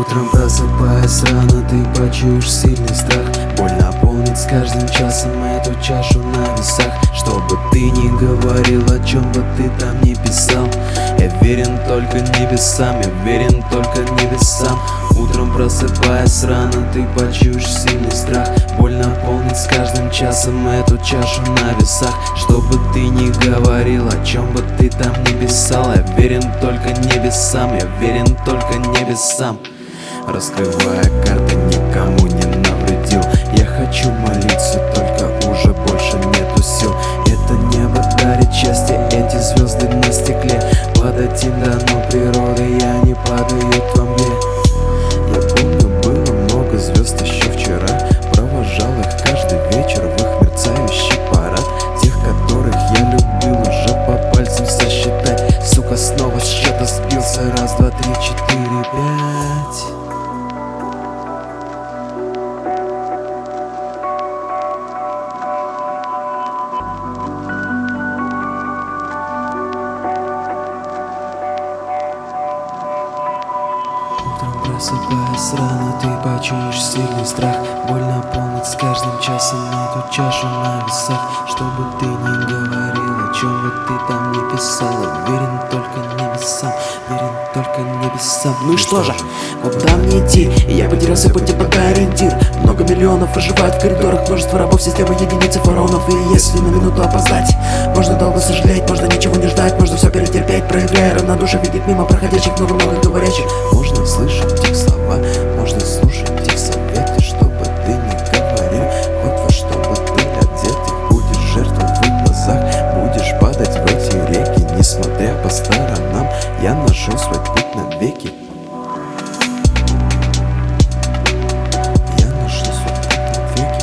Утром просыпаясь рано, ты почуешь сильный страх. Боль наполнит с каждым часом эту чашу на весах. Что бы ты ни говорил, о чем бы ты там ни писал, я верен только небесам, я верен только небесам. Утром просыпаясь рано, ты почуешь сильный страх. Боль наполнит с каждым часом эту чашу на весах. Что бы ты ни говорил, о чем бы ты там ни писал, я верен только небесам, я верен только небесам. Раскрывая карты, никому не навредил. Я хочу молиться, только уже больше нету сил. Это небо дарит счастье, эти звезды на стекле. Падать им дано природой, они падают во мгле. Я помню, было много звезд еще вчера. Провожал их каждый вечер в их мерцающий парад. Тех, которых я любил, уже по пальцам сосчитать. Сука, снова с счета сбился. Раз, два, три, четыре, пять. Утром просыпаясь рано, ты почуешь сильный страх. Боль наполнит с каждым часом эту чашу на весах. Что бы ты ни говорил, о чем бы ты там ни писал, я верен только небесам, верен только небесам. Ну и что же, куда мне идти? Я потерялся по пути, пока ориентир. Много миллионов оживают в коридорах, множество рабов, системы, единицы фараонов. И если на минуту опоздать, можно долго сожалеть, можно ничего не ждать, можно все перетерпеть, проявляя равнодушие, видеть мимо проходящих много-много говорящих. Можно слышать их слова, можно слушать их советы. Что бы ты ни говорил, хоть во что бы ты одет, их будешь жертвой в их глазах, будешь падать в эти реки. Несмотря по сторонам, я нашел свой путь навеки. Я нашел свой путь навеки.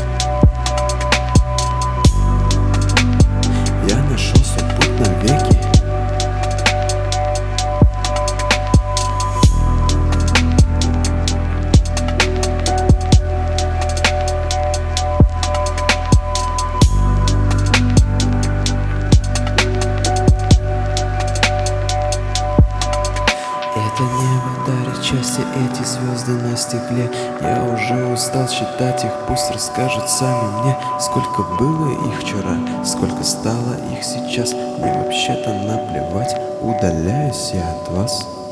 Я нашел свой путь навеки. Это небо дарит счастье, эти звезды на стекле. Я уже устал считать их, пусть расскажут сами мне. Сколько было их вчера, сколько стало их сейчас. Мне вообще-то наплевать, удаляюсь я от вас.